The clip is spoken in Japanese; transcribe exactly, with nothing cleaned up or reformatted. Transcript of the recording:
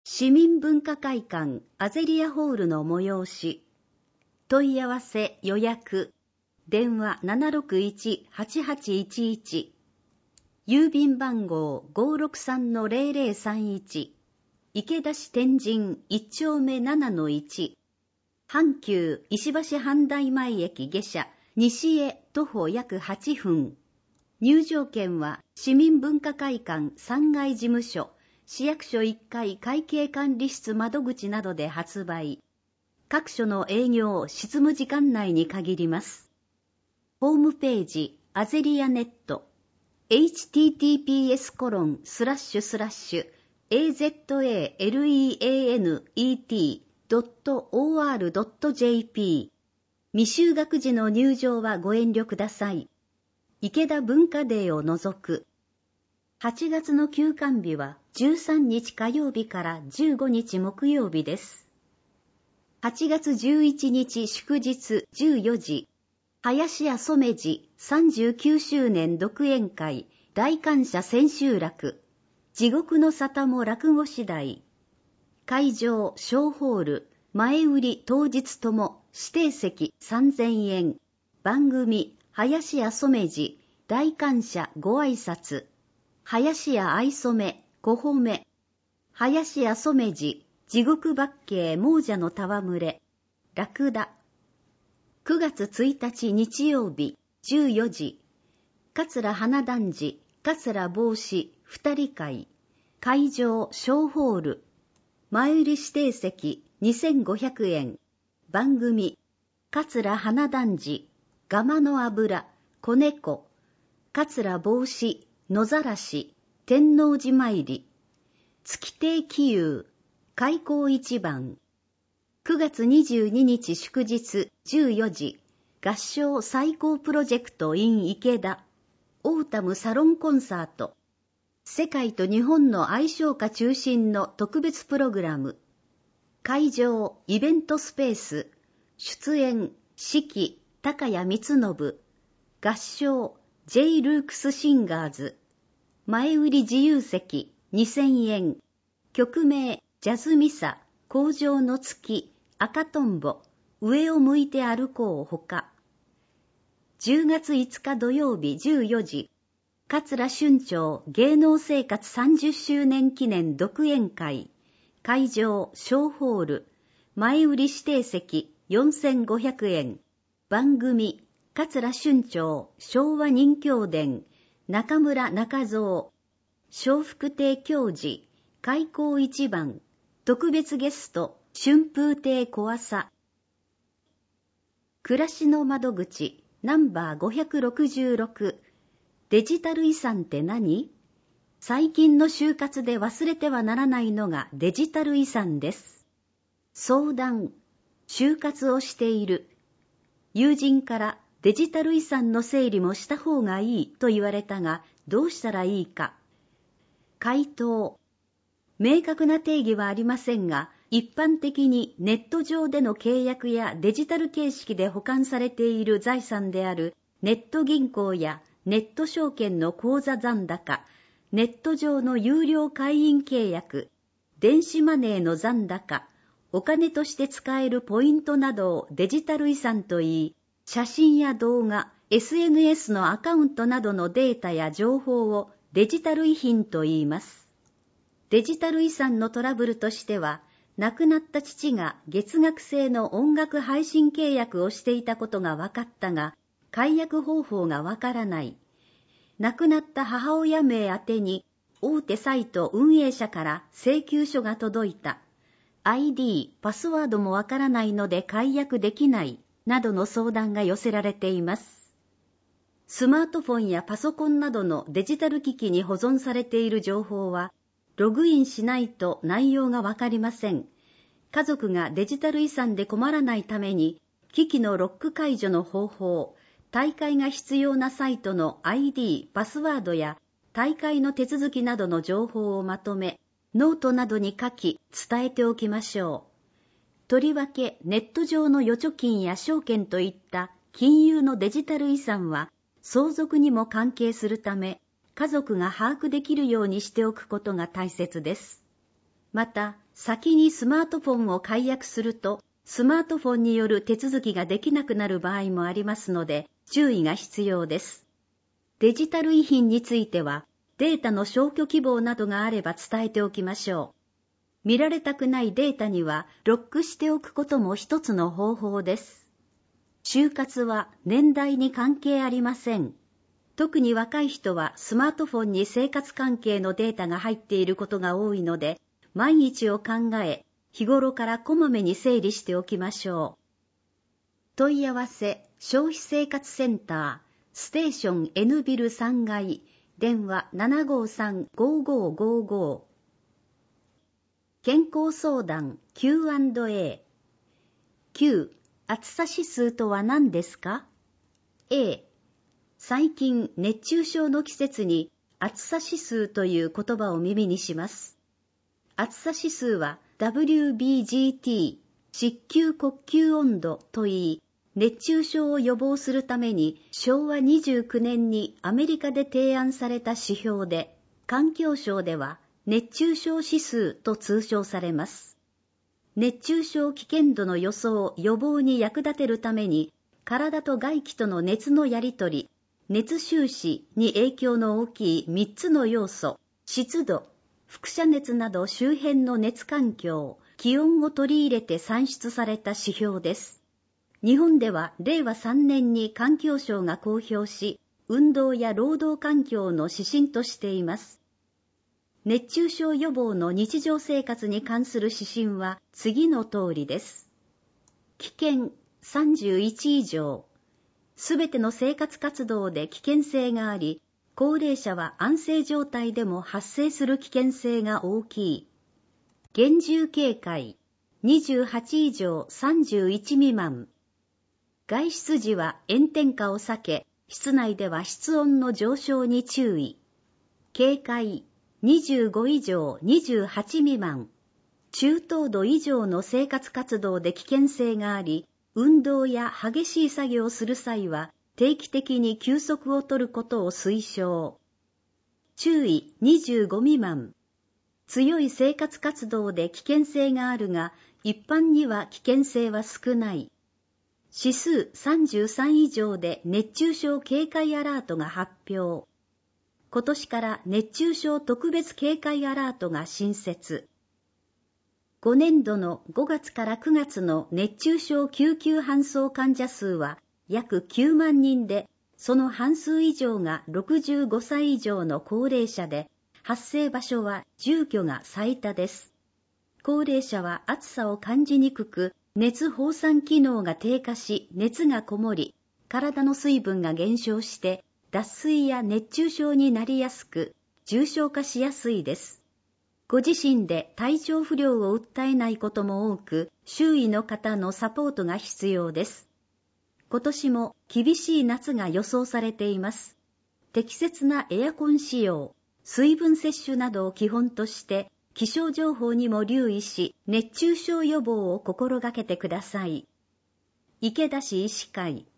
市民文化会館アゼリアホールの催し。問い合わせ予約。電話 ななろくいち はちはちいちいち。郵便番号 ごーろくさんのぜろぜろさんいち。池田市天神いち丁目ななのいち。阪急石橋阪大前駅下車西へ徒歩約はっぷん。入場券は市民文化会館さんがい事務所、市役所いっかい会計管理室窓口などで発売。各所の営業・執務時間内に限ります。ホームページ、アゼリアネット、エイチティーティーピーエスコロンスラッシュスラッシュエーゼットエーエルイーエーエヌイーティードットオーアールドットジェーピー。未就学時の入場はご遠慮ください。池田文化デーを除く。はちがつの休館日はじゅうさんにち火曜日からじゅうごにち木曜日です。はちがつじゅういちにち祝日じゅうよじ、林家染治さんじゅうきゅうしゅうねん独演会大感謝千秋楽、地獄の沙汰も落語次第。会場小ホール、前売り当日とも指定席さんぜんえん。番組林家染治大感謝ご挨拶。林家愛染小褒め。林家染治地獄八景亡者の戯れ。ラクダ。くがつついたち日曜日じゅうよじ。桂花団次桂帽子二人会。会場小ホール。前売り指定席にせんごひゃくえん。番組桂花団次ガマの油子猫。桂帽子野ざらし天王寺参り。月亭喜友開口一番。くがつにじゅうににち祝日じゅうよじ。合唱最高プロジェクト in 池田。オータムサロンコンサート。世界と日本の愛唱歌中心の特別プログラム。会場イベントスペース。出演四季高谷光信。合唱 J ルークスシンガーズ。前売り自由席にせんえん。曲名ジャズミサ荒城の月赤とんぼ上を向いて歩こうほか。じゅうがついつか土曜日じゅうよじ。桂春町芸能生活さんじゅっしゅうねん記念独演会。会場小ホール。前売り指定席よんせんごひゃくえん。番組桂春町昭和任教伝中村中蔵。笑福亭教授開口一番。特別ゲスト春風亭小朝。暮らしの窓口ナンバーごひゃくろくじゅうろく。デジタル遺産って何？最近の就活で忘れてはならないのがデジタル遺産です。相談。就活をしている。友人からデジタル遺産の整理もした方がいいと言われたが、どうしたらいいか。回答。明確な定義はありませんが、一般的にネット上での契約やデジタル形式で保管されている財産であるネット銀行やネット証券の口座残高、ネット上の有料会員契約、電子マネーの残高、お金として使えるポイントなどをデジタル遺産といい、写真や動画、エスエヌエス のアカウントなどのデータや情報をデジタル遺品と言います。デジタル遺産のトラブルとしては、亡くなった父が月額制の音楽配信契約をしていたことが分かったが、解約方法がわからない。亡くなった母親名宛てに大手サイト運営者から請求書が届いた。アイディー、パスワードもわからないので解約できない。などの相談が寄せられています。スマートフォンやパソコンなどのデジタル機器に保存されている情報は、ログインしないと内容がわかりません。家族がデジタル遺産で困らないために、機器のロック解除の方法、退会が必要なサイトの アイディー、パスワードや退会の手続きなどの情報をまとめ、ノートなどに書き伝えておきましょう。とりわけネット上の預貯金や証券といった金融のデジタル遺産は相続にも関係するため、家族が把握できるようにしておくことが大切です。また、 先にスマートフォンを解約すると、スマートフォンによる手続きができなくなる場合もありますので、注意が必要です。デジタル遺品については、データの消去希望などがあれば伝えておきましょう。見られたくないデータにはロックしておくことも一つの方法です。就活は年代に関係ありません。特に若い人はスマートフォンに生活関係のデータが入っていることが多いので、毎日を考え、日頃からこまめに整理しておきましょう。問い合わせ、消費生活センター、ステーション N ビルさんがい、電話 ななごさん ごーごーごーごー。健康相談 キューアンドエー。きゅう、暑さ指数とは何ですか？ A、最近熱中症の季節に暑さ指数という言葉を耳にします。暑さ指数は ダブリュービージーティー、湿球呼吸温度といい、熱中症を予防するためにしょうわにじゅうきゅうねんにアメリカで提案された指標で、環境省では熱中症指数と通称されます。熱中症危険度の予想・予防に役立てるために、体と外気との熱のやり取り、熱収支に影響の大きいみっつの要素、湿度、輻射熱など周辺の熱環境、気温を取り入れて算出された指標です。日本ではれいわさんねんに環境省が公表し、運動や労働環境の指針としています。熱中症予防の日常生活に関する指針は次の通りです。危険さんじゅういち以上。すべての生活活動で危険性があり、高齢者は安静状態でも発生する危険性が大きい。厳重警戒にじゅうはち以上さんじゅういち未満。外出時は炎天下を避け、室内では室温の上昇に注意。警戒にじゅうご以上にじゅうはち未満。中等度以上の生活活動で危険性があり、運動や激しい作業をする際は定期的に休息を取ることを推奨。注意にじゅうご未満。強い生活活動で危険性があるが、一般には危険性は少ない。指数さんじゅうさん以上で熱中症警戒アラートが発表。今年から熱中症特別警戒アラートが新設。ごねんどのごがつからくがつの熱中症救急搬送患者数は約きゅうまんにんで、その半数以上がろくじゅうごさい以上の高齢者で、発生場所は住居が最多です。高齢者は暑さを感じにくく、熱放散機能が低下し、熱がこもり、体の水分が減少して、脱水や熱中症になりやすく、重症化しやすいです。ご自身で体調不良を訴えないことも多く、周囲の方のサポートが必要です。今年も厳しい夏が予想されています。適切なエアコン使用、水分摂取などを基本として、気象情報にも留意し、熱中症予防を心がけてください。池田市医師会